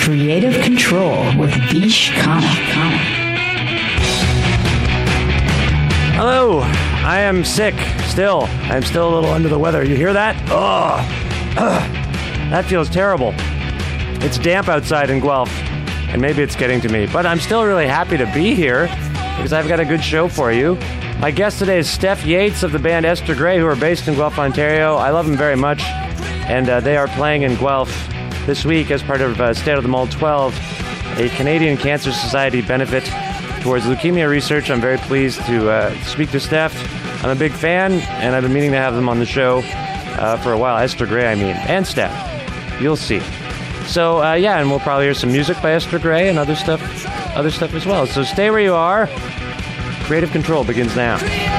Creative Control with Vish Khanna. Hello, I am sick still. I'm still a little under the weather. You hear that? Oh, that feels terrible. It's damp outside in Guelph, and maybe it's getting to me, but I'm still really happy to be here because I've got a good show for you. My guest today is Steph Yates of the band Esther Gray, who are based in Guelph, Ontario. I love them very much, and they are playing in Guelph this week as part of State of the Mold 12, a Canadian Cancer Society benefit towards leukemia research. I'm very pleased to speak to Steph. I'm a big fan, and I've been meaning to have them on the show for a while. Esther Gray, I mean, and Steph. You'll see. So, and we'll probably hear some music by Esther Gray and other stuff as well. So stay where you are. Creative Control begins now.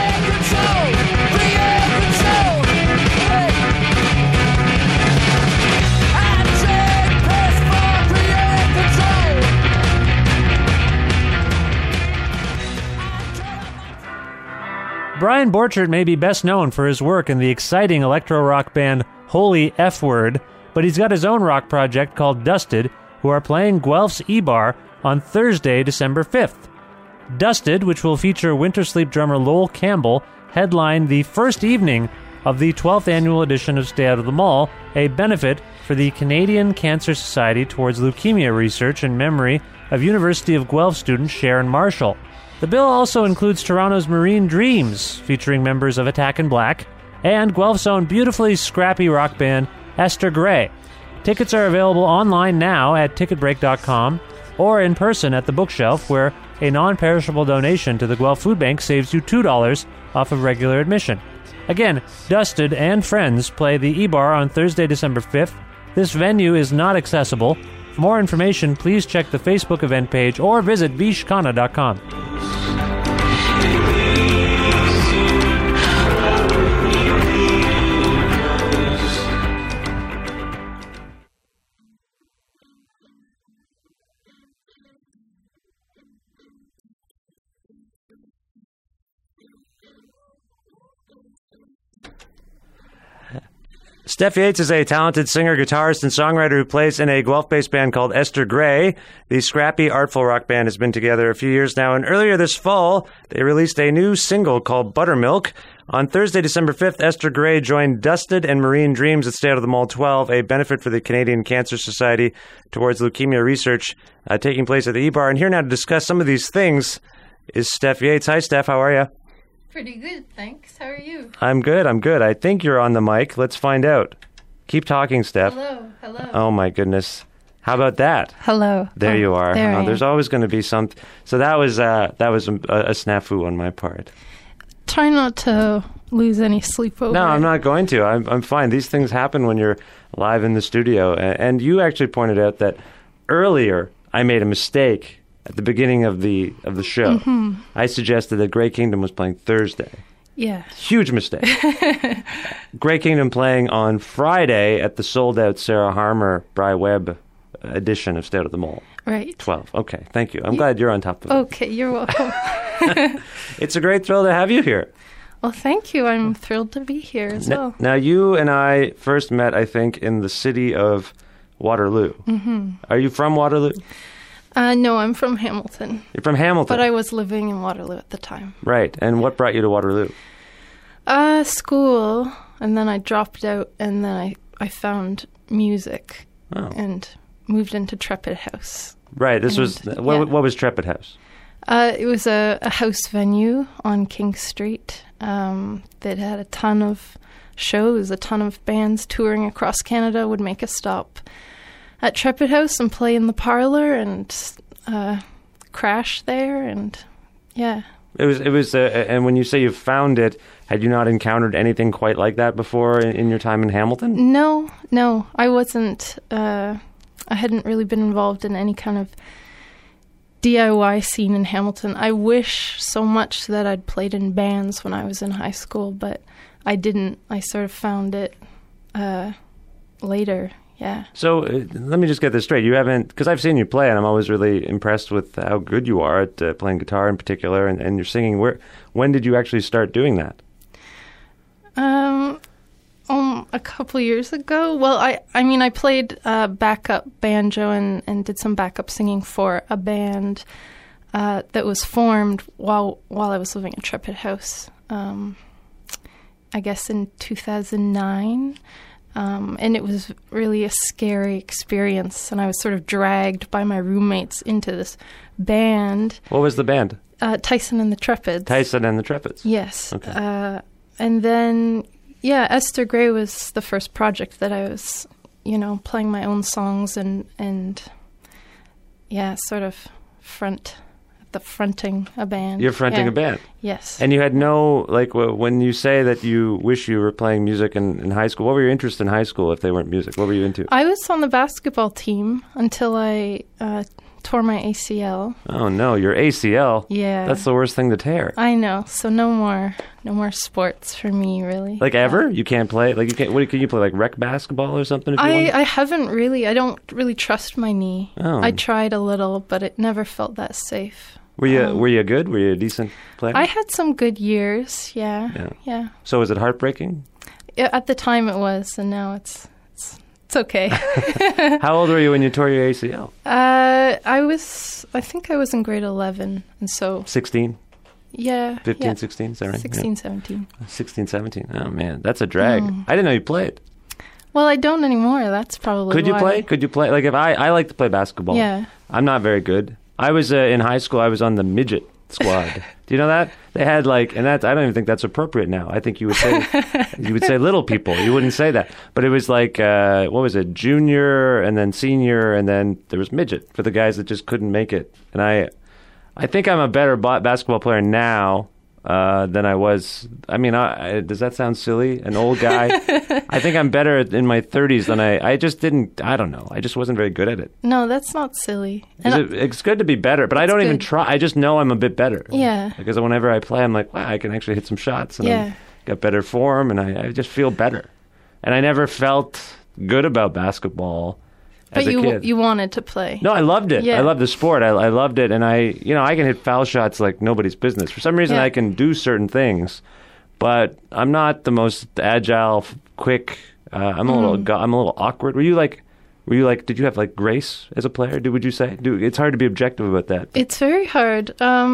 Brian Borchert may be best known for his work in the exciting electro-rock band Holy F-Word, but he's got his own rock project called Dusted, who are playing Guelph's E-Bar on Thursday, December 5th. Dusted, which will feature Winter Sleep drummer Lowell Campbell, headlined the first evening of the 12th annual edition of Stay Out of the Mall, a benefit for the Canadian Cancer Society towards leukemia research in memory of University of Guelph student Sharon Marshall. The bill also includes Toronto's Marine Dreams, featuring members of Attack in Black, and Guelph's own beautifully scrappy rock band, Esther Gray. Tickets are available online now at ticketbreak.com or in person at the bookshelf, where a non-perishable donation to the Guelph Food Bank saves you $2 off of regular admission. Again, Dusted and friends play the E-Bar on Thursday, December 5th. This venue is not accessible. For more information, please check the Facebook event page or visit vishkhanna.com. Steph Yates is a talented singer, guitarist, and songwriter who plays in a Guelph-based band called Esther Gray. The scrappy, artful rock band has been together a few years now, and earlier this fall, they released a new single called Buttermilk. On Thursday, December 5th, Esther Gray joined Dusted and Marine Dreams at State of the Mall 12, a benefit for the Canadian Cancer Society towards leukemia research, taking place at the E-Bar. And here now to discuss some of these things is Steph Yates. Hi, Steph. How are you? Pretty good, thanks. How are you? I'm good. I think you're on the mic. Let's find out. Keep talking, Steph. Hello. Oh, my goodness. How about that? Hello. There you are. There There's always going to be something. So that was a snafu on my part. Try not to lose any sleep over No, it. I'm not going to. I'm fine. These things happen when you're live in the studio. And you actually pointed out that earlier I made a mistake at the beginning of the show. Mm-hmm. I suggested that Grey Kingdom was playing Thursday. Yeah. Huge mistake. Grey Kingdom playing on Friday at the sold-out Sarah Harmer, Bry Webb edition of State of the Mall. Right. 12. Okay, thank you. I'm glad you're on top of it. Okay, you're welcome. It's a great thrill to have you here. Well, thank you. I'm thrilled to be here as well. Now, you and I first met, I think, in the city of Waterloo. Mm-hmm. Are you from Waterloo? No, I'm from Hamilton. You're from Hamilton? But I was living in Waterloo at the time. Right. And what brought you to Waterloo? School, and then I dropped out, and then I found music and moved into Trepid House. Right. This was, what was Trepid House? It was a house venue on King Street that had a ton of shows, a ton of bands touring across Canada would make a stop at Trepid House and play in the parlor and crash there, and yeah. It was, and when you say you found it, had you not encountered anything quite like that before in your time in Hamilton? No, I wasn't. I hadn't really been involved in any kind of DIY scene in Hamilton. I wish so much that I'd played in bands when I was in high school, but I didn't. I sort of found it later. Yeah. So let me just get this straight. You haven't, because I've seen you play, and I'm always really impressed with how good you are at playing guitar in particular, and you're singing. When did you actually start doing that? a couple years ago. Well, I mean, I played backup banjo and did some backup singing for a band that was formed while I was living at Trepid House, I guess in 2009. And it was really a scary experience, and I was sort of dragged by my roommates into this band. What was the band? Tyson and the Trepids. Tyson and the Trepids. Yes. Okay. And then, yeah, Esther Gray was the first project that I was, playing my own songs and sort of fronting a band. You're fronting a band? Yes. And you had no, when you say that you wish you were playing music in high school, what were your interests in high school if they weren't music? What were you into? I was on the basketball team until I tore my ACL. Oh, no, your ACL? Yeah. That's the worst thing to tear. I know. So no more sports for me, really. Like ever? You can't play? Can you play, like rec basketball or something if you want? I haven't really. I don't really trust my knee. Oh. I tried a little, but it never felt that safe. Were you good? Were you a decent player? I had some good years, yeah. So was it heartbreaking? Yeah, at the time it was, and now it's okay. How old were you when you tore your ACL? I think I was in grade 11, and so... 16? Yeah. 15, 16, is that right? 16, 17. 16, 17. Oh, man, that's a drag. I didn't know you played. Well, I don't anymore. That's probably Could you play? Could you play? Like, if I like to play basketball. Yeah. I'm not very good. I was in high school. I was on the midget squad. Do you know that? They had I don't even think that's appropriate now. I think you would say little people. You wouldn't say that. But it was like what was it? Junior and then senior and then there was midget for the guys that just couldn't make it. And I think I'm a better basketball player now than I was. I mean, does that sound silly? An old guy? I think I'm better in my 30s than I just didn't. I don't know. I just wasn't very good at it. No, that's not silly. It's good to be better, but I don't even try. I just know I'm a bit better. Yeah. Because whenever I play, I'm like, wow, I can actually hit some shots, and I got better form, and I just feel better. And I never felt good about basketball as a kid. You wanted to play. No, I loved it. Yeah. I loved the sport. I loved it, and I can hit foul shots like nobody's business. For some reason, I can do certain things, but I'm not the most agile, quick. I'm a little awkward. Were you like? Did you have like grace as a player? Would you say? It's hard to be objective about that. It's very hard.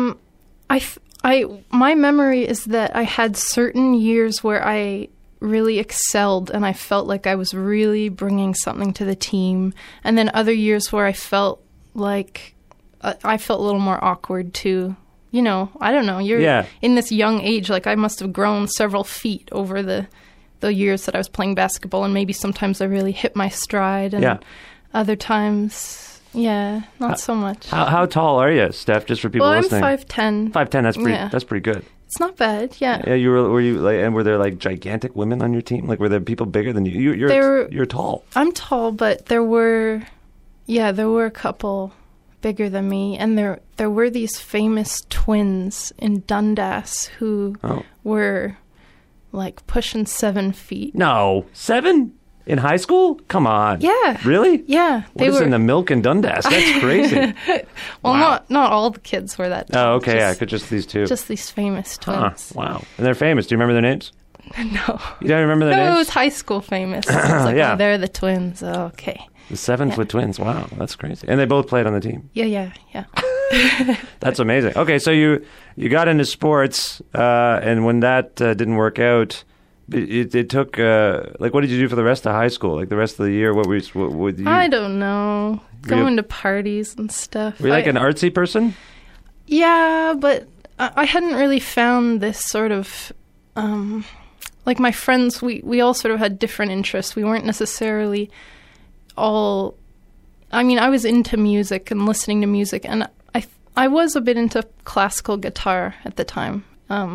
My memory is that I had certain years where I really excelled and I felt like I was really bringing something to the team, and then other years where I felt like I felt a little more awkward too. I don't know. You're in this young age. Like I must have grown several feet over the years that I was playing basketball, and maybe sometimes I really hit my stride, and other times, not so much. How tall are you, Steph? Just for people listening. I'm 5'10". 5'10". That's pretty good. It's not bad. Yeah. Yeah. Were there like gigantic women on your team? Like were there people bigger than you? You're tall. I'm tall, but there were a couple bigger than me, and there were these famous twins in Dundas who were like pushing 7 feet. No, 7 in high school? Come on. Yeah. Really? Yeah. What is in the milk in Dundas? That's crazy. Well, wow. not all the kids were that tall. Oh, okay. Just these two. Just these famous twins. Wow. And they're famous. Do you remember their names? No. You don't remember their names? It was high school famous. So I was like, they're the twins. Oh, okay. The 7-foot twins. Wow, that's crazy. And they both played on the team. Yeah. That's amazing. Okay, so you got into sports, and when that didn't work out, it took what did you do for the rest of high school? Like the rest of the year, what would you? I don't know. Going to parties and stuff. Were you like an artsy person? Yeah, but I hadn't really found this sort of. Like my friends, we all sort of had different interests. We weren't necessarily all. I mean, I was into music and listening to music, and I was a bit into classical guitar at the time.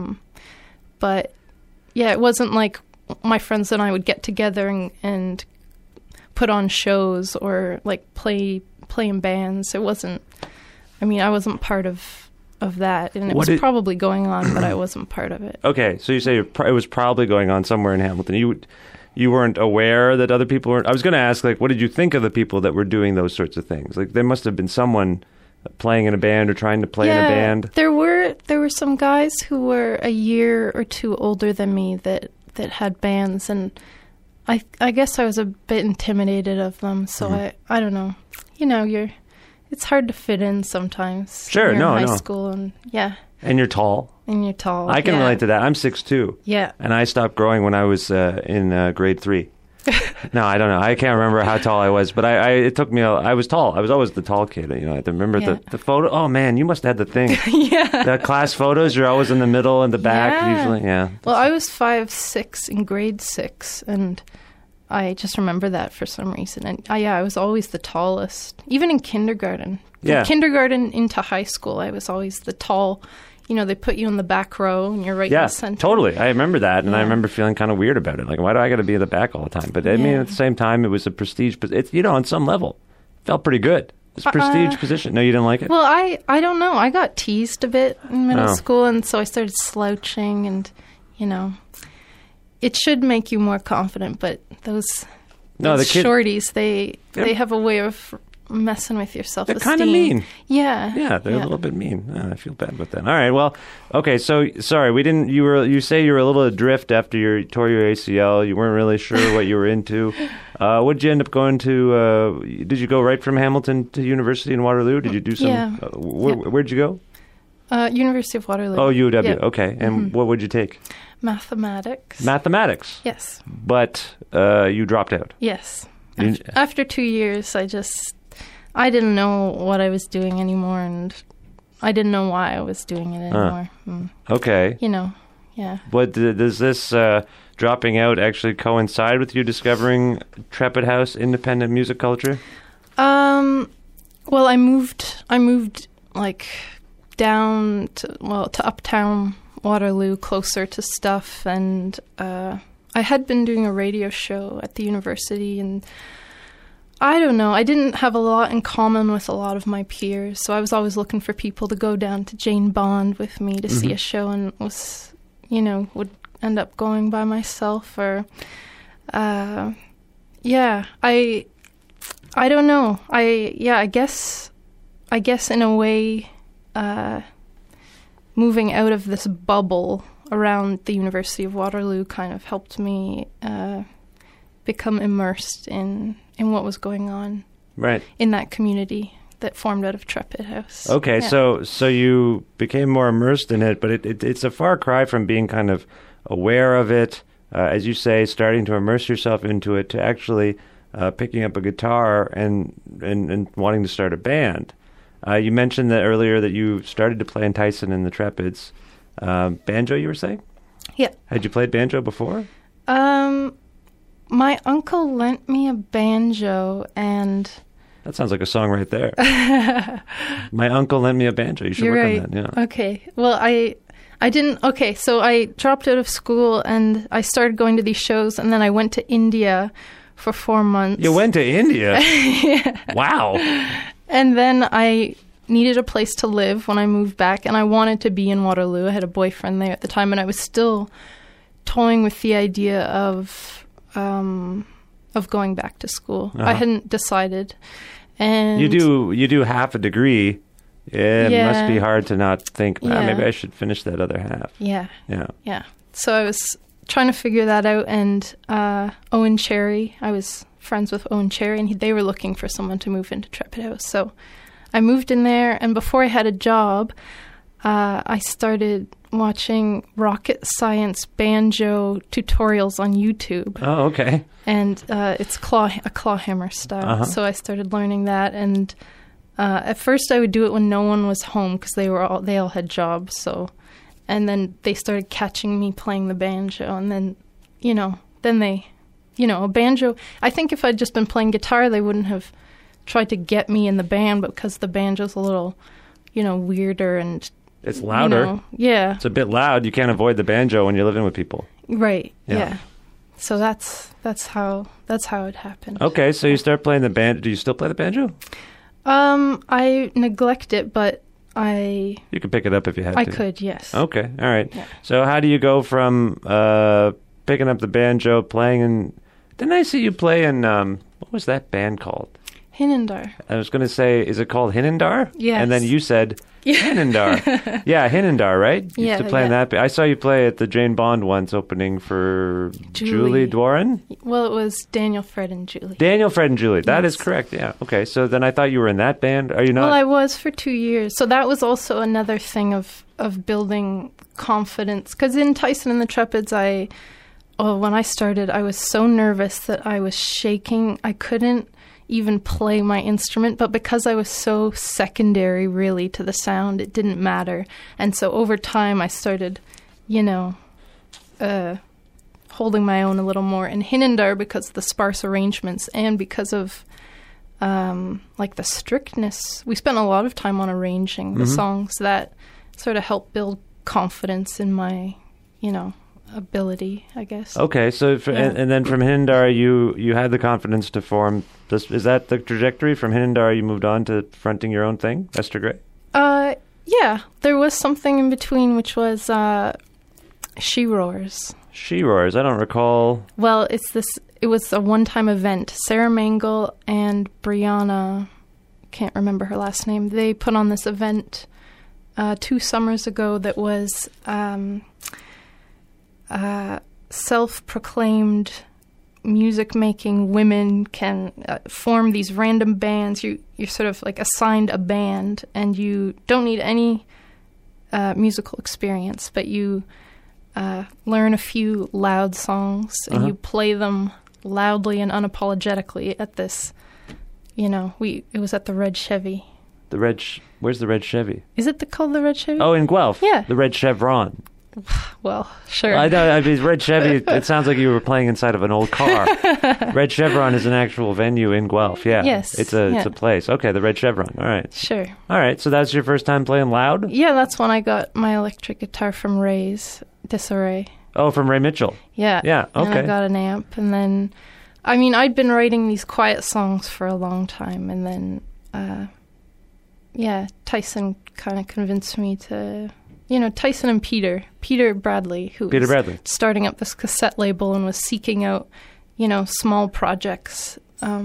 But yeah, it wasn't like my friends and I would get together and put on shows or like play in bands. It wasn't. I mean, I wasn't part of that, and it was probably going on, but I wasn't part of it. Okay, so you say it was probably going on somewhere in Hamilton. You weren't aware that other people weren't. I was going to ask, like, what did you think of the people that were doing those sorts of things? Like, there must have been someone playing in a band or trying to play in a band. There were some guys who were a year or two older than me that had bands, and I guess I was a bit intimidated of them, so I don't know. It's hard to fit in sometimes. Sure, when you're in no. high school, and And you're tall. I can relate to that. I'm 6'2". Yeah. And I stopped growing when I was in grade 3. No, I don't know. I can't remember how tall I was, but it took me. I was tall. I was always the tall kid. I remember the photo. Oh man, you must have had the thing. Yeah. The class photos. You're always in the middle and the back usually. Yeah. Well, I was 5'6" in grade 6, and I just remember that for some reason. And I was always the tallest, even in kindergarten. Yeah. From kindergarten into high school, I was always the tall. They put you in the back row and you're right in the center. Totally. I remember that, and I remember feeling kind of weird about it. Like, why do I got to be in the back all the time? But I mean, at the same time, it was a prestige. But it's on some level, felt pretty good. It's a prestige position. No, you didn't like it? Well, I don't know. I got teased a bit in middle school, and so I started slouching, and it should make you more confident. But those shorties, they have a way of messing with your self-esteem. They're kind of mean. Yeah. Yeah, they're a little bit mean. I feel bad about that. All right, well, okay, so, sorry, we didn't, you say you were a little adrift after you tore your ACL. You weren't really sure what you were into. What did you end up going to, did you go right from Hamilton to university in Waterloo? Did you do some, where'd you go? University of Waterloo. Oh, UW, okay. And what would you take? Mathematics. Mathematics? Yes. But you dropped out? Yes. After 2 years, I didn't know what I was doing anymore, and I didn't know why I was doing it anymore. Okay. Yeah. But does this dropping out actually coincide with you discovering Trepid House independent music culture? Well, I moved like down to uptown Waterloo, closer to stuff, and I had been doing a radio show at the university, and I don't know. I didn't have a lot in common with a lot of my peers, so I was always looking for people to go down to Jane Bond with me to see a show, and would end up going by myself, or I don't know. I guess in a way, moving out of this bubble around the University of Waterloo kind of helped me become immersed in what was going on in that community that formed out of Trepid House. Okay, so you became more immersed in it, but it's a far cry from being kind of aware of it, as you say, starting to immerse yourself into it, to actually picking up a guitar and wanting to start a band. You mentioned that earlier that you started to play in Tyson and the Trepids. Banjo, you were saying? Yeah. Had you played banjo before? My uncle lent me a banjo, and... That sounds like a song right there. My uncle lent me a banjo. You should work on that. Yeah. Okay. Well, I didn't... Okay, so I dropped out of school, and I started going to these shows, and then I went to India for 4 months. You went to India? Yeah. Wow. And then I needed a place to live when I moved back, and I wanted to be in Waterloo. I had a boyfriend there at the time, and I was still toying with the idea of going back to school. I hadn't decided. And you do half a degree. It must be hard to not think, maybe I should finish that other half. Yeah. So I was trying to figure that out, and Owen Cherry, I was friends with Owen Cherry, and they were looking for someone to move into Trepid House. So I moved in there, and before I had a job, I started watching rocket science banjo tutorials on YouTube. Oh, okay. And it's a clawhammer style. So I started learning that, and at first I would do it when no one was home because they all had jobs. So, and then they started catching me playing the banjo, and then a banjo. I think if I'd just been playing guitar, they wouldn't have tried to get me in the band, but because the banjo's a little, weirder and it's louder. Yeah. It's a bit loud. You can't avoid the banjo when you're living with people. Right. Yeah. So that's how it happened. Okay, so you start playing the banjo. Do you still play the banjo? I neglect it, but You could pick it up if you had to. I could, yes. Okay, all right. Yeah. So how do you go from picking up the banjo, playing in... Didn't I see you play in... what was that band called? Hindenburg. I was going to say, is it called Hindenburg? Yes. And then you said Hindenburg. Yeah, Hindenburg, right? You Yeah, used to play in yeah. that. I saw you play at the Jane Bond once, opening for Julie Julie. Dworin. Well, it was Daniel, Fred, and Julie. Daniel, Fred, and Julie. That is Yes. correct. Yeah. Okay. So then I thought you were in that band. Are you not? Well, I was for 2 years. So that was also another thing of building confidence. Because in Tyson and the Trepids, when I started, I was so nervous that I was shaking. I couldn't even play my instrument. But because I was so secondary, really, to the sound, it didn't matter. And so over time, I started, holding my own a little more. And Hindenburg, because of the sparse arrangements and because of the strictness. We spent a lot of time on arranging the songs that sort of helped build confidence in my, ability, I guess. Okay, so and then from Hindenburg, you had the confidence to form this. Is that the trajectory from Hindenburg? You moved on to fronting your own thing, Esther Gray. Yeah, there was something in between, which was She Roars. She Roars. I don't recall. Well, it was a one-time event. Sarah Mangle and Brianna, can't remember her last name, they put on this event 2 summers ago that was self-proclaimed music-making women can form these random bands. You're sort of like assigned a band, and you don't need any musical experience, but you learn a few loud songs, and you play them loudly and unapologetically at this, it was at the Red Chevy. Where's the Red Chevy? Is it called the Red Chevy? Oh, in Guelph. Yeah. The Red Chevron. Well, sure. I know. I mean, Red Chevy. It sounds like you were playing inside of an old car. Red Chevron is an actual venue in Guelph. Yeah. Yes, It's a place. Okay, the Red Chevron. All right. Sure. All right. So that's your first time playing loud? Yeah, that's when I got my electric guitar from Ray's Disarray. Oh, from Ray Mitchell. Yeah. Yeah. And Okay. I got an amp, and then, I'd been writing these quiet songs for a long time, and then, Tyson kind of convinced me to, Tyson and Peter Bradley, who Peter was Bradley. starting up this cassette label and was seeking out, small projects.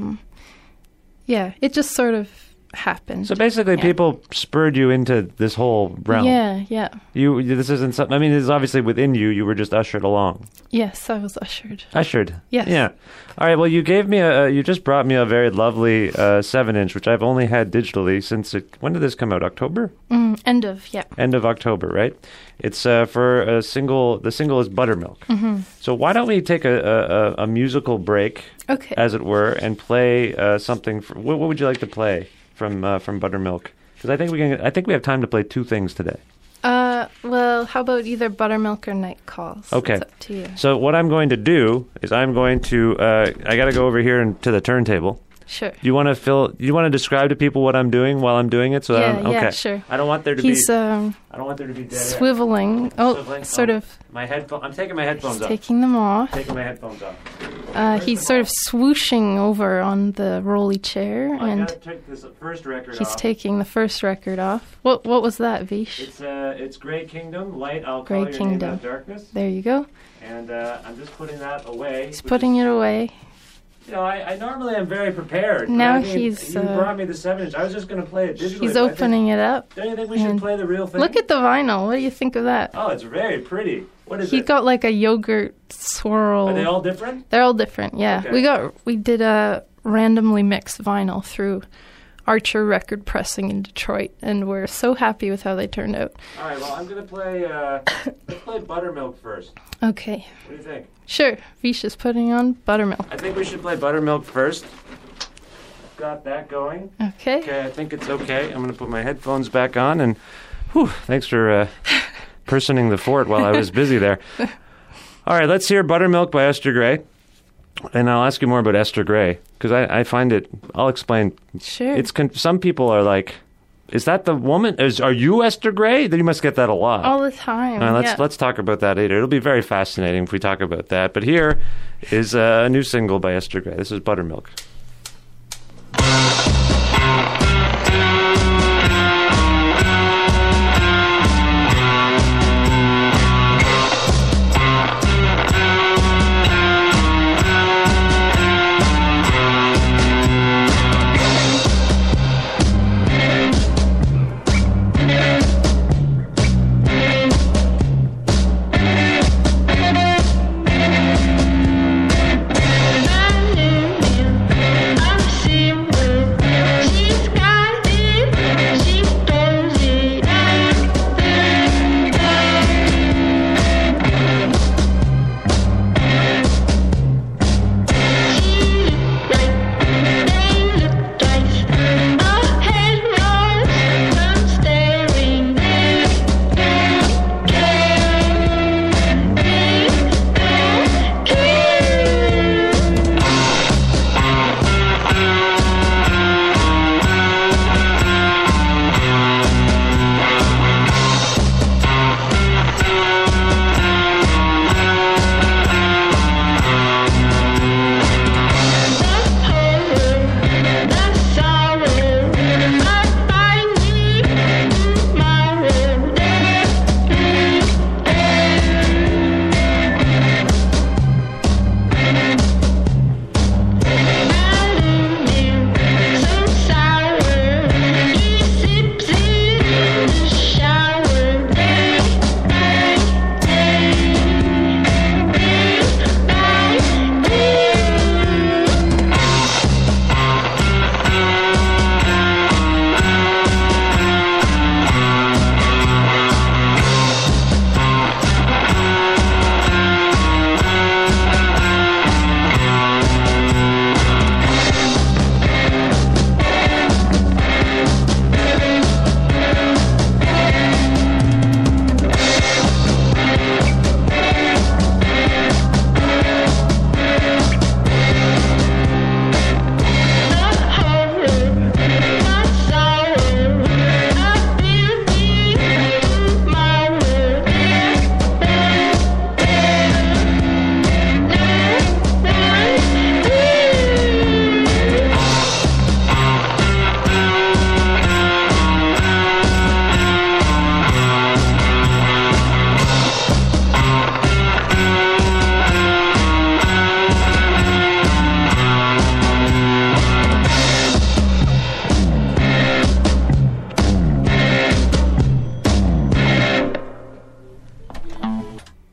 It just sort of happened. So basically, people spurred you into this whole realm. Yeah. This isn't something. I mean, this is obviously within you. You were just ushered along. Yes, I was ushered. Ushered. Yes. Yeah. All right. Well, you gave me you just brought me a very lovely 7-inch, which I've only had digitally since when did this come out? October. End of October, right? It's for a single. The single is Buttermilk. So why don't we take a musical break, Okay. as it were, and play something? What would you like to play from Buttermilk? Because I think we have time to play 2 things today. Well, how about either Buttermilk or Night Calls? Okay. It's up to you. So what I'm going to do is I'm going to I got to go over here to the turntable. Sure. Do you want to describe to people what I'm doing while I'm doing it? So Yeah, okay. yeah, sure. I don't want there to He's be I don't want there to be dead air. swiveling. Oh, Swiveling. sort of. My headphone. I'm taking my headphones off. Taking them off. Taking my headphones off. He's sort of swooshing over on the rolly chair, I and gotta take this first record he's off. taking the first record off. What was that, Vish? It's Grey Kingdom, Light. I'll Grey call your Kingdom. name out darkness. There you go. And I'm just putting that away. He's putting it away. I normally am very prepared. Now I mean, he's, You brought me the 7-inch. I was just going to play it digitally. He's but I opening it up. Don't you think we should and play the real thing? Look at the vinyl. What do you think of that? Oh, it's very pretty. What is He it? got like a yogurt swirl. Are they all different? They're all different, yeah. Okay. We did a randomly mixed vinyl through Archer Record Pressing in Detroit, and we're so happy with how they turned out. All right, well, I'm going to play, let's play Buttermilk first. Okay. What do you think? Sure. Vish is putting on Buttermilk. I think we should play Buttermilk first. Got that going. Okay. Okay, I think it's okay. I'm going to put my headphones back on, and thanks for personing the fort while I was busy there. All right, let's hear Buttermilk by Esther Gray. And I'll ask you more about Esther Gray, because I find it, I'll explain. Sure. Some people are like, is that the woman? Are you Esther Gray? Then you must get that a lot. all the time. All right, yeah. let's talk about that later. It'll be very fascinating if we talk about that. But here is a new single by Esther Gray. This is Buttermilk.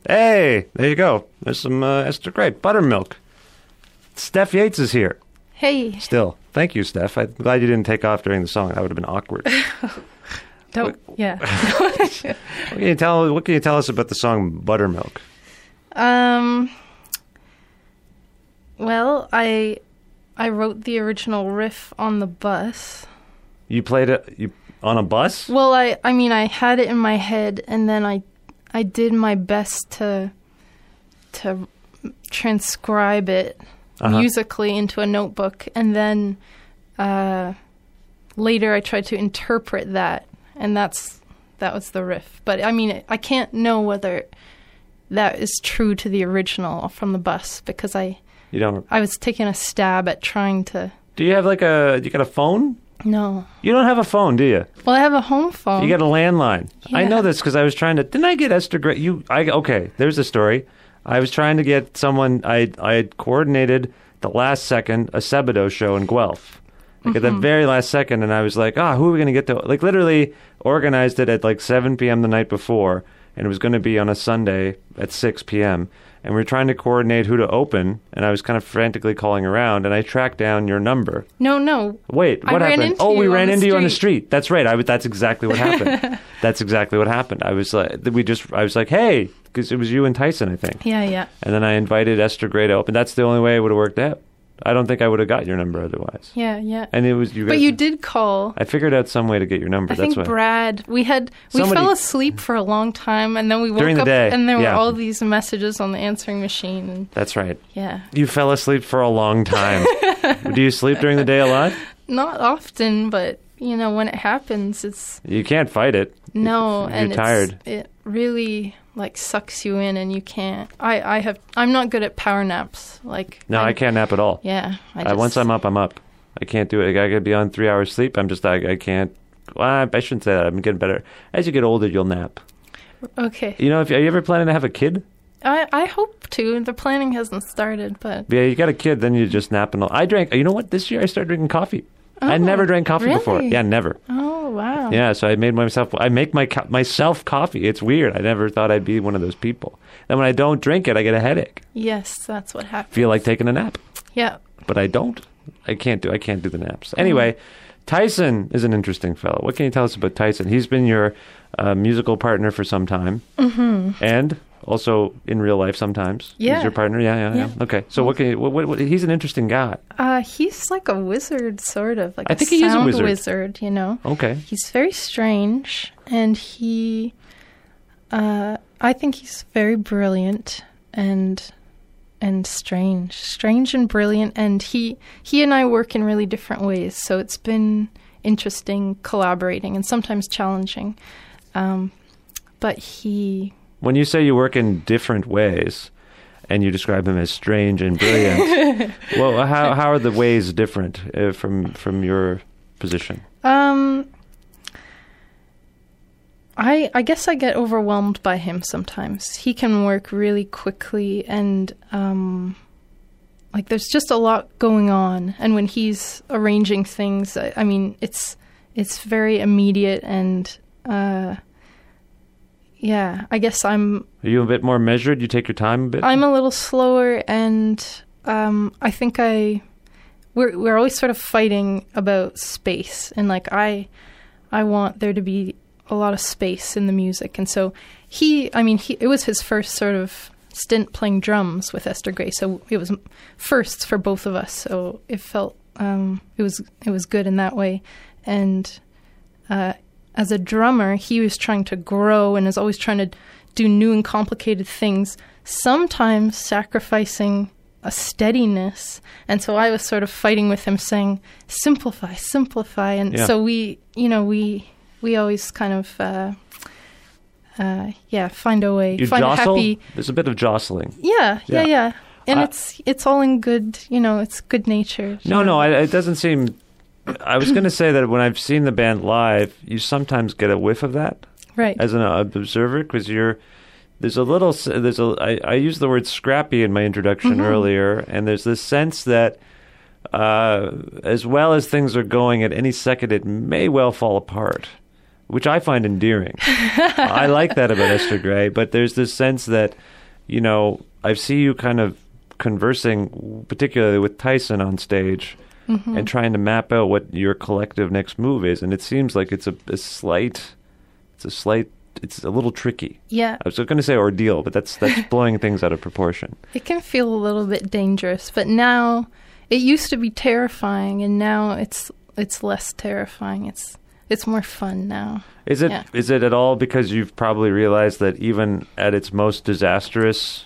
Hey, there you go. There's some Esther Gray. Buttermilk. Steph Yates is here. Hey. Still. Thank you, Steph. I'm glad you didn't take off during the song. That would have been awkward. Yeah. What can you tell us about the song Buttermilk? Well, I wrote the original riff on the bus. You played it on a bus? Well, I mean, I had it in my head, and then I did my best to transcribe it musically into a notebook, and then later I tried to interpret that, and that was the riff. But I mean, I can't know whether that is true to the original from the bus because I was taking a stab at trying to. Do you have you got a phone? No. You don't have a phone, do you? Well, I have a home phone. You got a landline. Yeah. I know this because I was trying to. Didn't I get Esther Gray? Okay, there's a story. I was trying to get someone. I had coordinated the last second a Sebadoh show in Guelph. At the very last second, and I was like, who are we going to get to? Like, literally organized it at 7 p.m. the night before, and it was going to be on a Sunday at 6 p.m., and we were trying to coordinate who to open, and I was kind of frantically calling around, and I tracked down your number. No. Wait, what happened? We ran into you on the street. That's right. That's exactly what happened. That's exactly what happened. I was like, hey, because it was you and Tyson, I think. Yeah. And then I invited Esther Gray to open. That's the only way it would have worked out. I don't think I would have got your number otherwise. Yeah. And it was you guys. But you did call. I figured out some way to get your number. I think Brad. We fell asleep for a long time, and then we woke up, and there were all these messages on the answering machine. And, that's right. Yeah. You fell asleep for a long time. Do you sleep during the day a lot? Not often, but when it happens, it's. You can't fight it. No, you're tired. It really sucks you in, and you can't. I'm not good at power naps. I can't nap at all. Yeah. Once I'm up, I'm up. I can't do it. I gotta be on 3 hours sleep. I can't. Well, I shouldn't say that. I'm getting better. As you get older, you'll nap. Okay. Are you ever planning to have a kid? I hope to. The planning hasn't started, but. Yeah, you got a kid, then you just nap and all. I drank. You know what? This year I started drinking coffee. I never drank coffee before. Yeah, never. Oh, wow. Yeah, so I make myself coffee. It's weird. I never thought I'd be one of those people. Then when I don't drink it, I get a headache. Yes, that's what happens. Feel like taking a nap. Yeah. But I don't. I can't do the naps. Anyway, Tyson is an interesting fellow. What can you tell us about Tyson? He's been your musical partner for some time. Mm-hmm. And also in real life sometimes. Yeah. He's your partner? Yeah. Okay. So what he's an interesting guy. He's like a wizard, sort of. I think he is a wizard, Okay. He's very strange, and I think he's very brilliant and strange and brilliant, and he and I work in really different ways, so it's been interesting collaborating and sometimes challenging. But when you say you work in different ways and you describe him as strange and brilliant, well, how are the ways different from your position? I guess I get overwhelmed by him sometimes. He can work really quickly, and there's just a lot going on. And when he's arranging things, I mean, it's very immediate, and I guess I'm. Are you a bit more measured? You take your time a bit? I'm a little slower, and I think we're always sort of fighting about space, and I want there to be a lot of space in the music, and so it was his first sort of stint playing drums with Esther Gray, so it was firsts for both of us. So it felt it was good in that way, and as a drummer, he was trying to grow and is always trying to do new and complicated things, sometimes sacrificing a steadiness. And so I was sort of fighting with him, saying, simplify. And so we always kind of, find a way, find a happy. There's a bit of jostling. Yeah. And it's all in good, it's good nature. No, it doesn't seem. I was going to say that when I've seen the band live, you sometimes get a whiff of that, right? As an observer, because I used the word scrappy in my introduction earlier, and there's this sense that as well as things are going, at any second it may well fall apart, which I find endearing. I like that about Esther Gray, but there's this sense that you know, I see you kind of conversing, particularly with Tyson on stage, and trying to map out what your collective next move is, and it seems like it's a little tricky. Yeah. I was going to say ordeal, but that's blowing things out of proportion. It can feel a little bit dangerous, but now it used to be terrifying, and now it's less terrifying. It's more fun now. Is it at all because you've probably realized that even at its most disastrous,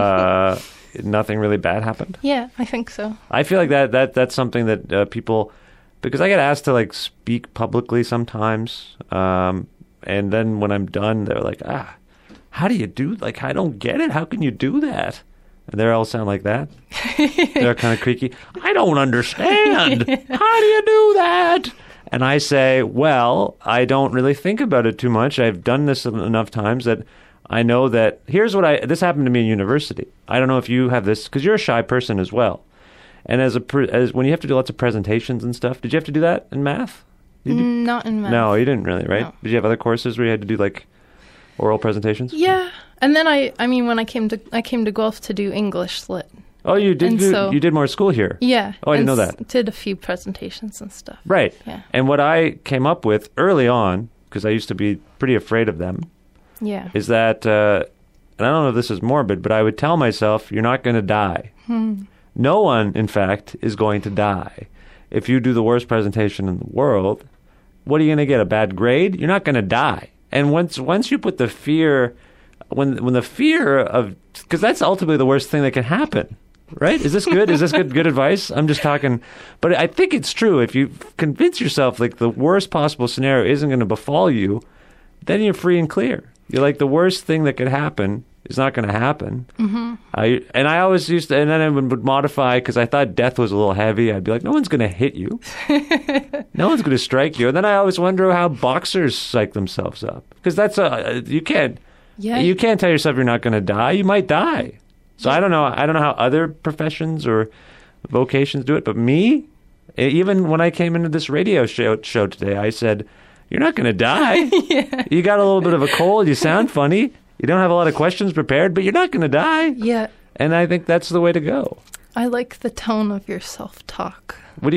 nothing really bad happened? Yeah, I think so. I feel like that's something that people, because I get asked to like speak publicly sometimes, and then when I'm done, they're like, how do you do? Like, I don't get it. How can you do that? And they all sound like that. They're kind of creaky. I don't understand. How do you do that? And I say, well, I don't really think about it too much. I've done this enough times that I know that this happened to me in university. I don't know if you have this, because you're a shy person as well. And as when you have to do lots of presentations and stuff, did you have to do that in math? Not in math. No, you didn't really, right? No. Did you have other courses where you had to do like oral presentations? Yeah. And then I mean, when I came to Guelph to do English Lit. Oh, you did. You did more school here. Yeah. Oh, I didn't know that. Did a few presentations and stuff. Right. Yeah. And what I came up with early on, because I used to be pretty afraid of them, Yeah. is that, and I don't know if this is morbid, but I would tell myself, you're not going to die. No one, in fact, is going to die. If you do the worst presentation in the world, what are you going to get? A bad grade? You're not going to die. And once you put the fear, when the fear of, because that's ultimately the worst thing that can happen, right? Is this good? Is this good advice? I'm just talking, but I think it's true. If you convince yourself like the worst possible scenario isn't going to befall you, then you're free and clear. You're like, the worst thing that could happen is not going to happen. I always used to, and then I would modify, because I thought death was a little heavy. I'd be like, no one's going to hit you. No one's going to strike you. And then I always wonder how boxers psych themselves up, because that's you can't tell yourself you're not going to die. You might die. So I don't know how other professions or vocations do it, but me, even when I came into this radio show today, I said, you're not going to die. Yeah. You got a little bit of a cold. You sound funny. You don't have a lot of questions prepared, but you're not going to die. Yeah. And I think that's the way to go. I like the tone of your self-talk.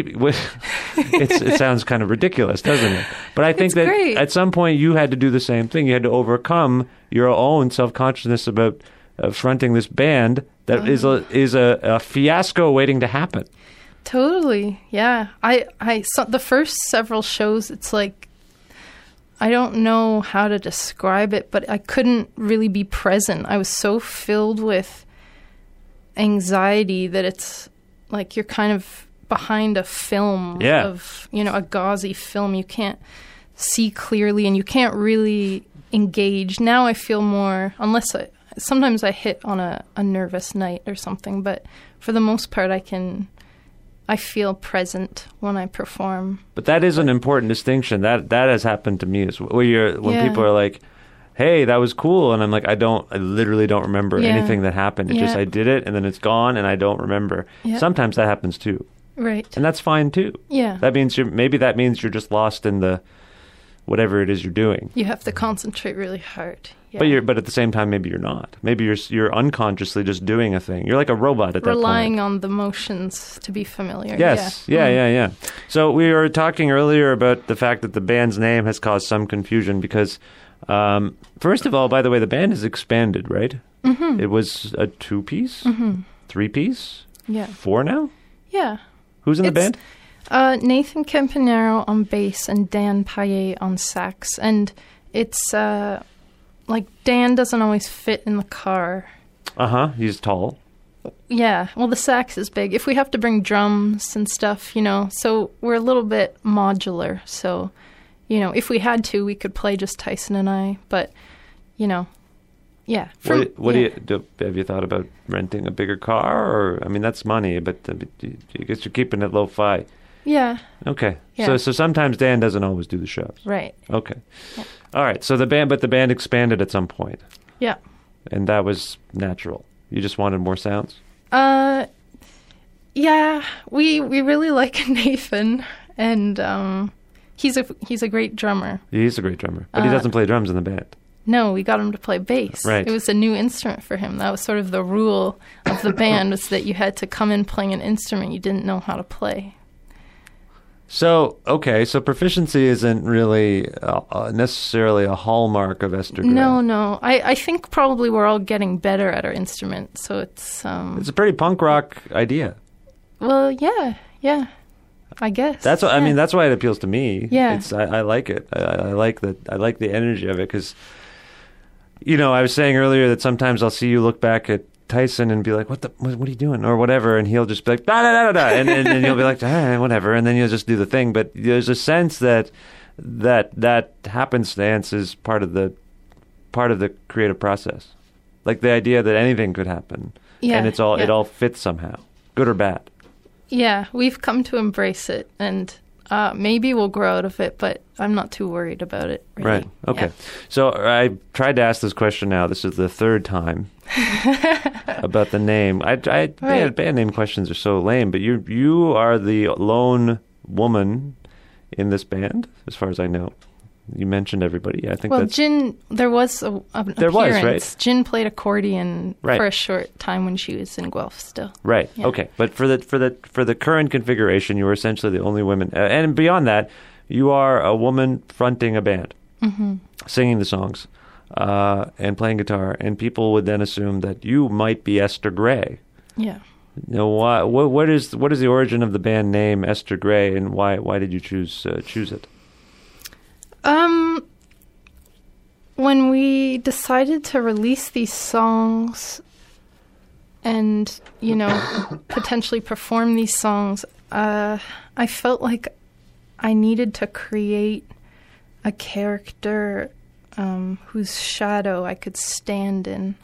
It sounds kind of ridiculous, doesn't it? But I think It's that great. at some point you had to do the same thing. You had to overcome your own self-consciousness about fronting this band that is a fiasco waiting to happen. Totally. Yeah. The first several shows, it's like, I don't know how to describe it, but I couldn't really be present. I was so filled with anxiety that it's like you're kind of behind a film of, a gauzy film. You can't see clearly and you can't really engage. Now I feel more, sometimes I hit on a nervous night or something, but for the most part I feel present when I perform. But that is an important distinction. That has happened to me as well. When people are like, hey, that was cool. And I'm like, I literally don't remember anything that happened. It's just I did it and then it's gone and I don't remember. Yeah. Sometimes that happens too. Right. And that's fine too. Yeah. That means that means you're just lost in the whatever it is you're doing. You have to concentrate really hard. Yeah. But at the same time, maybe you're not. Maybe you're unconsciously just doing a thing. You're like a robot at that point. Relying on the motions to be familiar. Yes. Yeah. So we were talking earlier about the fact that the band's name has caused some confusion because, first of all, by the way, the band has expanded, right? Mm-hmm. It was a 2-piece, 3-piece, 4 now? Yeah. Who's in the band? Nathan Campanaro on bass and Dan Payet on sax. And it's... like, Dan doesn't always fit in the car. He's tall. Yeah, well, the sax is big. If we have to bring drums and stuff, so we're a little bit modular. So, if we had to, we could play just Tyson and I. But, yeah. Have you thought about renting a bigger car? Or, I mean, that's money, but I guess you're keeping it lo-fi. Yeah. Okay. Yeah. So sometimes Dan doesn't always do the shows. Right. Okay. Yeah. All right. So the band expanded at some point. Yeah. And that was natural. You just wanted more sounds? Yeah. We really like Nathan, and he's a great drummer. He's a great drummer, but he doesn't play drums in the band. No, we got him to play bass. Right. It was a new instrument for him. That was sort of the rule of the band, was that you had to come in playing an instrument you didn't know how to play. So, okay, so proficiency isn't really necessarily a hallmark of Esther Gray. No. I think probably we're all getting better at our instrument, so it's... It's a pretty punk rock idea. Well, yeah, I guess. That's what, yeah. I mean, that's why it appeals to me. Yeah. I like it. I like the energy of it, because, you know, I was saying earlier that sometimes I'll see you look back at Tyson and be like, what are you doing? Or whatever. And he'll just be like, da, da, da, da, da. And you'll be like, whatever. And then you'll just do the thing. But there's a sense that happenstance is part of the creative process. Like the idea that anything could happen. Yeah, and it all fits somehow, good or bad. Yeah, we've come to embrace it, and maybe we'll grow out of it, but I'm not too worried about it. Really. Right. Okay. Yeah. So I tried to ask this question now. This is the third time about the name. Band name questions are so lame, but you are the lone woman in this band, as far as I know. You mentioned everybody. I think that's... Jin, there was an appearance. Right? Jin played accordion Right. for a short time when she was in Guelph still. Right. Yeah. Okay. But for the current configuration, you are essentially the only woman. And beyond that, you are a woman fronting a band, singing the songs, and playing guitar. And people would then assume that you might be Esther Gray. Yeah. You know, what is the origin of the band name Esther Gray, and why did you choose it? When we decided to release these songs and, you know, potentially perform these songs, I felt like I needed to create a character whose shadow I could stand in.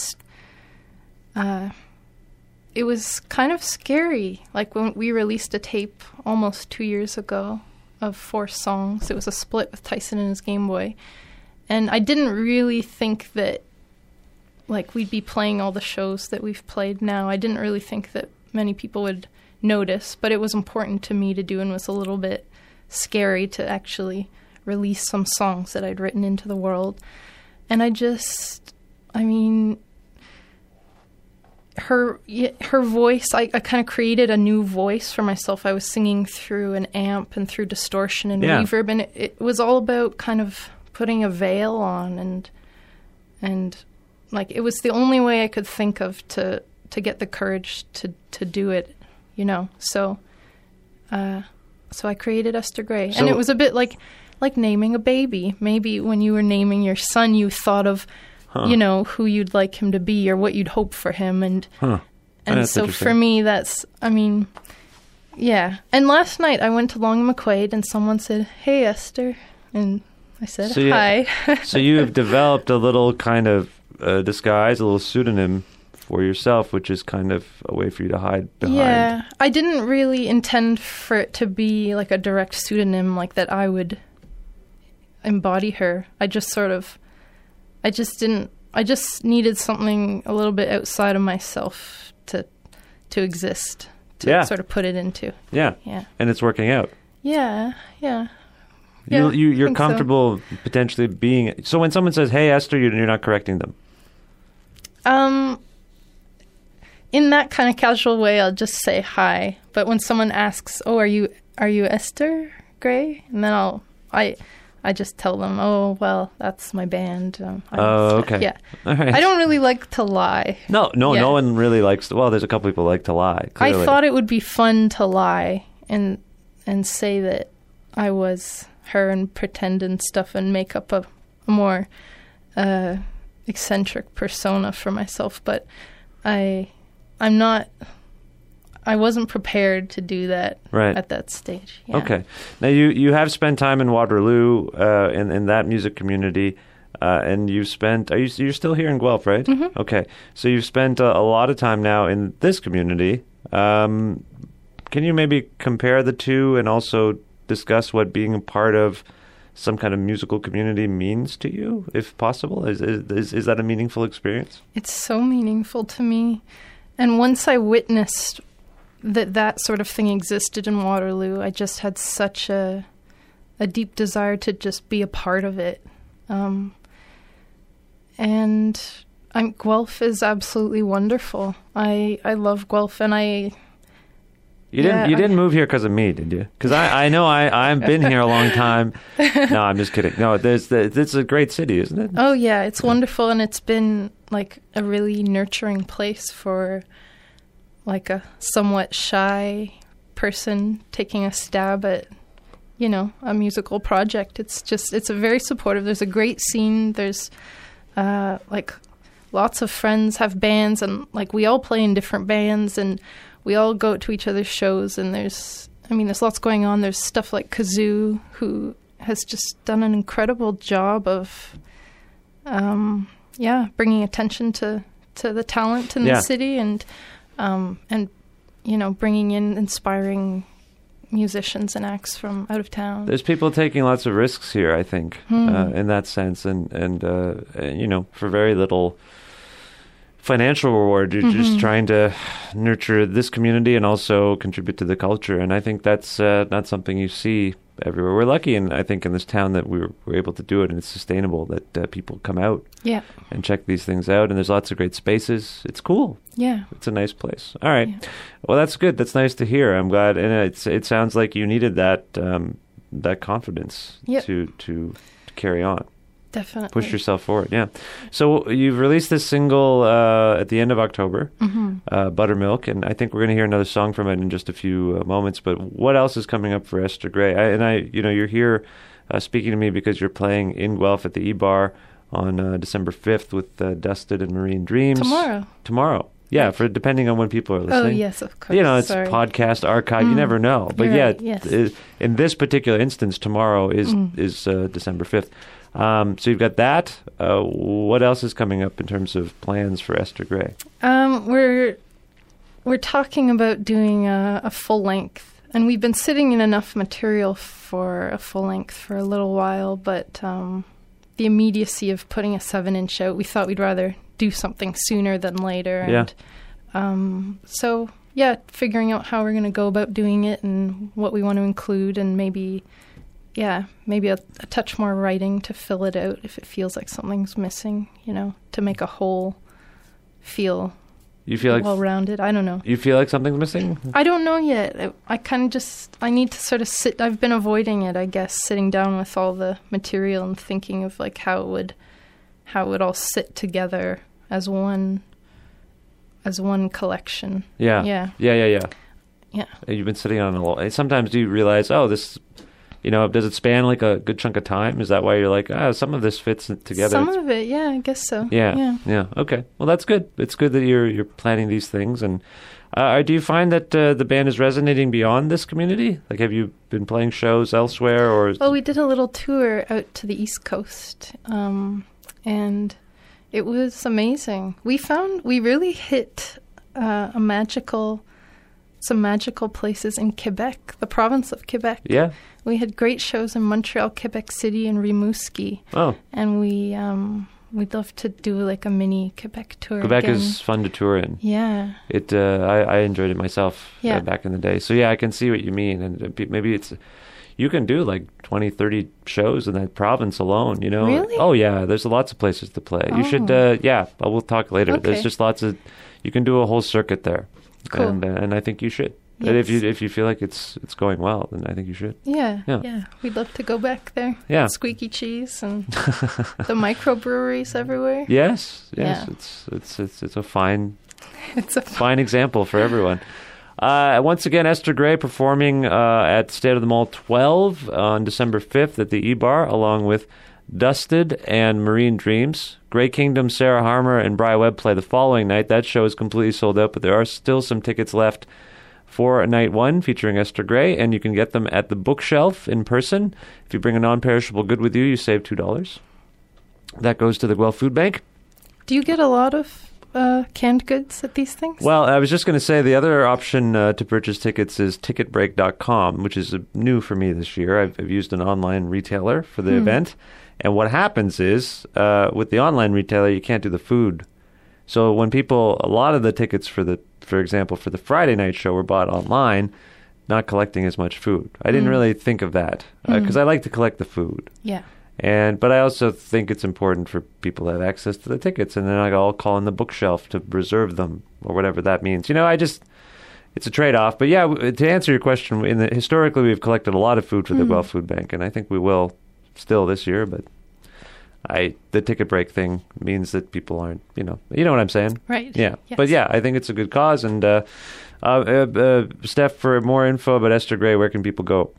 It was kind of scary. Like when we released a tape almost 2 years ago of 4 songs. It was a split with Tyson and his Game Boy. And I didn't really think that, like, we'd be playing all the shows that we've played now. I didn't really think that many people would notice, but it was important to me to do and was a little bit scary to actually release some songs that I'd written into the world. And her voice, I kind of created a new voice for myself. I was singing through an amp and through distortion and reverb, and it was all about kind of putting a veil on, and like it was the only way I could think of to get the courage to do it, you know. So I created Esther Gray, and it was a bit like naming a baby. Maybe when you were naming your son, you thought of you know, who you'd like him to be or what you'd hope for him. And so for me, that's, yeah. And last night I went to Long and McQuaid and someone said, "Hey, Esther." And I said, "Hi." So you have developed a little kind of disguise, a little pseudonym for yourself, which is kind of a way for you to hide behind. Yeah. I didn't really intend for it to be like a direct pseudonym, like that I would embody her. I just needed something a little bit outside of myself to exist, to sort of put it into. Yeah. Yeah. And it's working out. Yeah. You're comfortable potentially being... So when someone says, "Hey, Esther," you're not correcting them? In that kind of casual way, I'll just say hi. But when someone asks, "Oh, are you Esther Gray?" And then I just tell them, "Oh, well, that's my band." Okay. Yeah. All right. I don't really like to lie. No one really likes to... Well, there's a couple people who like to lie, clearly. I thought it would be fun to lie and say that I was her and pretend and stuff and make up a more eccentric persona for myself. But I wasn't prepared to do that at that stage. Yeah. Okay. Now, you have spent time in Waterloo, in that music community, and you've spent... You're still here in Guelph, right? Mm-hmm. Okay. So you've spent a lot of time now in this community. Can you maybe compare the two and also discuss what being a part of some kind of musical community means to you, if possible? Is that a meaningful experience? It's so meaningful to me. And once I witnessed that sort of thing existed in Waterloo, I just had such a deep desire to just be a part of it. and Guelph is absolutely wonderful. I love Guelph, and You didn't move here because of me, did you? Because I know I've been here a long time. No, I'm just kidding. No, it's a great city, isn't it? Oh yeah, it's wonderful, and it's been like a really nurturing place for like a somewhat shy person taking a stab at, a musical project. It's a very supportive. There's a great scene. There's like lots of friends have bands, and like we all play in different bands, and we all go to each other's shows, and there's lots going on. There's stuff like Kazoo, who has just done an incredible job of, bringing attention to the talent in the city, and bringing in inspiring musicians and acts from out of town. There's people taking lots of risks here, I think, in that sense, and for very little financial reward. You're just trying to nurture this community and also contribute to the culture. And I think that's not something you see everywhere. We're lucky, and I think in this town that we're able to do it, and it's sustainable, that people come out and check these things out. And there's lots of great spaces. It's cool. Yeah. It's a nice place. All right. Yeah. Well, that's good. That's nice to hear. I'm glad. And it sounds like you needed that confidence to carry on. Definitely. Push yourself forward, yeah. So you've released this single at the end of October, Buttermilk, and I think we're going to hear another song from it in just a few moments. But what else is coming up for Esther Gray? You're here speaking to me because you're playing in Guelph at the E-Bar on December 5th with Dusted and Marine Dreams. Tomorrow. Yeah, for depending on when people are listening. Oh, yes, of course. It's podcast archive. You never know. But right, yes. In this particular instance, tomorrow is December 5th. So you've got that. What else is coming up in terms of plans for Esther Gray? We're talking about doing a full length, and we've been sitting in enough material for a full length for a little while, but the immediacy of putting a 7-inch out, we thought we'd rather do something sooner than later. And figuring out how we're going to go about doing it and what we want to include, and maybe a touch more writing to fill it out if it feels like something's missing, to make a whole feel well-rounded. I don't know. You feel like something's missing? I don't know yet. I need to sort of sit. I've been avoiding it, I guess, sitting down with all the material and thinking of like how it would all sit together as one collection. Yeah. You've been sitting on a lot. Sometimes do you realize, this, does it span like a good chunk of time? Is that why you're like, some of this fits together? Some of it, yeah, I guess so. Yeah. Okay. Well, that's good. It's good that you're planning these things. And do you find that the band is resonating beyond this community? Like, have you been playing shows elsewhere, or? Well, we did a little tour out to the East Coast, and it was amazing. We really hit some magical places in Quebec, the province of Quebec. Yeah. We had great shows in Montreal, Quebec City, and Rimouski. Oh. And we'd love to do like a mini Quebec tour. Quebec again. is fun to tour in. Yeah. I enjoyed it myself back in the day. So yeah, I can see what you mean. And maybe you can do like 20, 30 shows in that province alone, Really? Oh yeah, there's lots of places to play. You should, we'll talk later. Okay. There's just you can do a whole circuit there. Cool. And I think you should. Yes. If you feel like it's going well, then I think you should. Yeah. We'd love to go back there. Yeah. Squeaky cheese and the microbreweries everywhere. Yes. Yeah. It's a fine fine example for everyone. Once again, Esther Gray performing at State of the Mall 12 on December 5th at the E-Bar, along with Dusted and Marine Dreams. Grey Kingdom, Sarah Harmer, and Bri Webb play the following night. That show is completely sold out, but there are still some tickets left for night one featuring Esther Gray, and you can get them at the Bookshelf in person. If you bring a non-perishable good with you save $2. That goes to the Guelph Food Bank. Do you get a lot of canned goods at these things? Well, I was just going to say the other option to purchase tickets is ticketbreak.com, which is new for me this year. I've used an online retailer for the event. And what happens is, with the online retailer, you can't do the food. So when a lot of the tickets for example, for the Friday night show were bought online, not collecting as much food. I didn't really think of that, because I like to collect the food. Yeah. But I also think it's important for people to have access to the tickets, and then I'll call in the bookshelf to reserve them or whatever that means. It's a trade-off. But yeah, to answer your question, historically we've collected a lot of food for the Guelph Food Bank, and I think we will still this year. But the ticket break thing means that people aren't, you know what I'm saying? Right. Yeah. Yes. But yeah, I think it's a good cause. And Steph, for more info about Esther Gray, where can people go?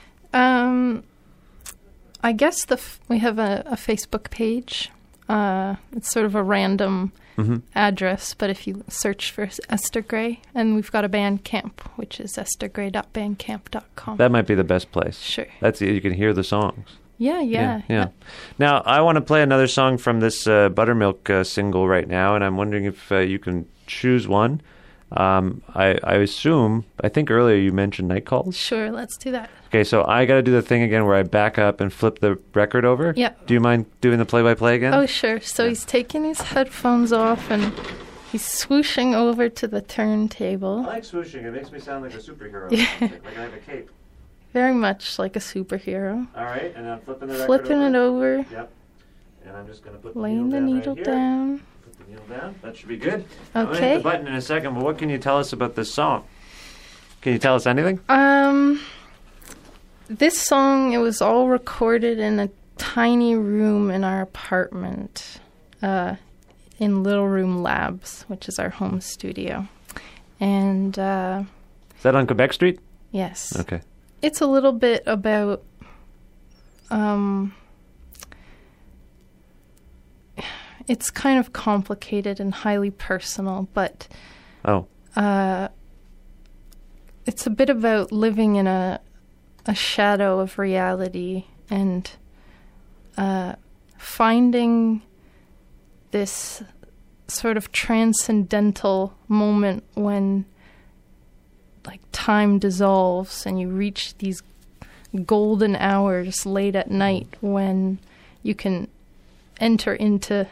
I guess we have a Facebook page. It's sort of a random address, but if you search for Esther Gray, and we've got a Bandcamp, which is esthergray.bandcamp.com. That might be the best place. Sure. You can hear the songs. Yeah. Now, I want to play another song from this Buttermilk single right now, and I'm wondering if you can choose one. I think earlier you mentioned Night Calls. Sure, let's do that. Okay, so I got to do the thing again where I back up and flip the record over. Yeah. Do you mind doing the play-by-play again? Oh, sure. So he's taking his headphones off and he's swooshing over to the turntable. I like swooshing. It makes me sound like a superhero. Like I have a cape. Very much like a superhero. All right, and I'm flipping the record Flipping it over. Yep. And I'm just going to put Laying the needle down. Put the needle down. That should be good. Okay. I'm going to hit the button in a second, but what can you tell us about this song? Can you tell us anything? This song, it was all recorded in a tiny room in our apartment in Little Room Labs, which is our home studio. And is that on Quebec Street? Yes. Okay. It's a little bit about it's kind of complicated and highly personal, but it's a bit about living in a shadow of reality and finding this sort of transcendental moment when like time dissolves and you reach these golden hours late at night when you can enter into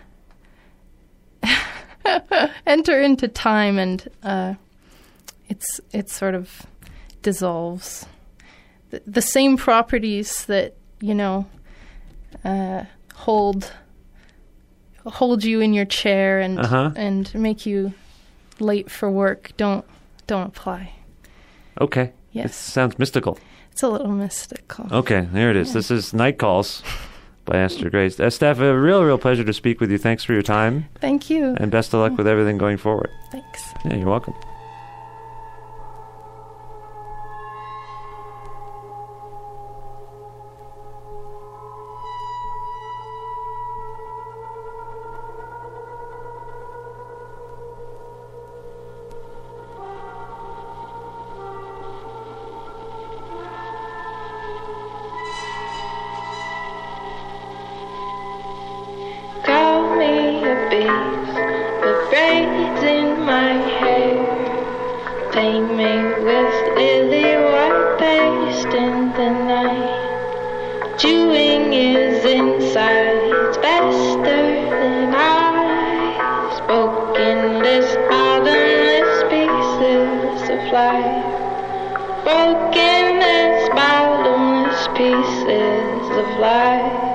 time and it sort of dissolves. The same properties that hold you in your chair and make you late for work don't apply. Okay. Yes. It sounds mystical. It's a little mystical. Okay, there it is. Yeah. This is Night Calls by Esther Gray. Steph, a real pleasure to speak with you. Thanks for your time. Thank you. And best of luck with everything going forward. Thanks. Yeah, you're welcome. Broken as bottomless pieces of life.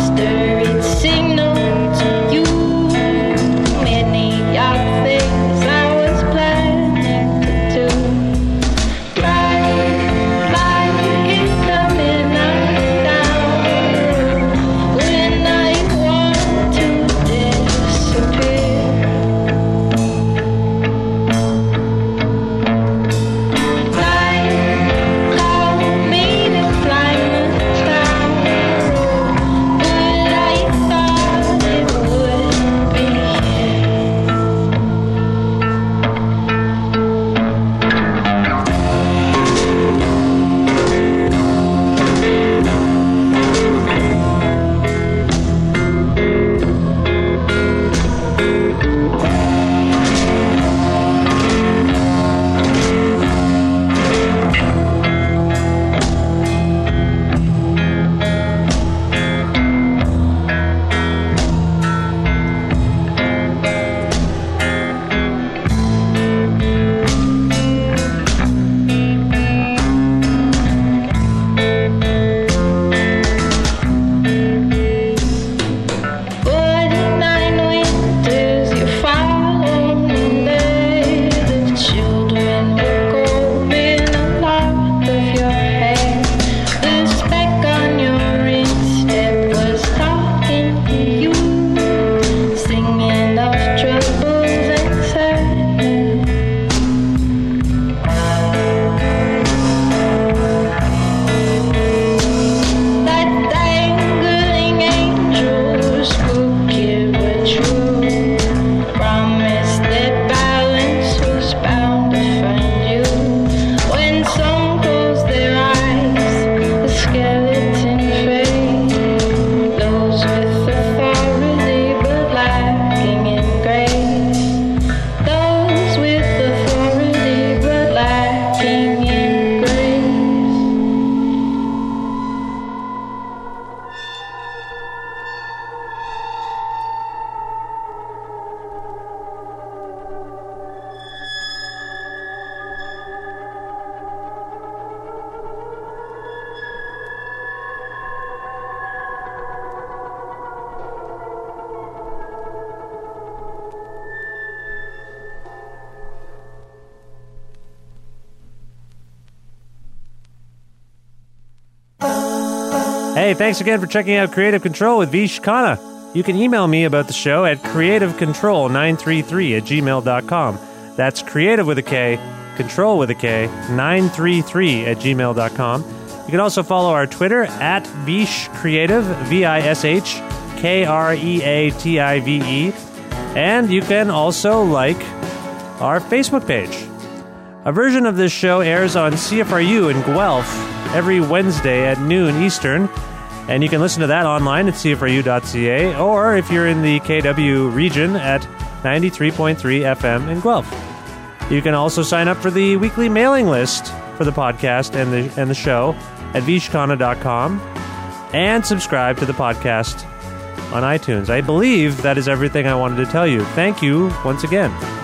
Signal to you, many young things Hey, thanks again for checking out Creative Control with Vish Khanna. You can email me about the show at creativecontrol933@gmail.com. That's creative with a K, control with a K, 933@gmail.com. You can also follow our Twitter at Vish Creative, VishKreative. And you can also like our Facebook page. A version of this show airs on CFRU in Guelph every Wednesday at noon Eastern. And you can listen to that online at cfru.ca, or if you're in the KW region at 93.3 FM in Guelph. You can also sign up for the weekly mailing list for the podcast and the show at vishkhanna.com and subscribe to the podcast on iTunes. I believe that is everything I wanted to tell you. Thank you once again.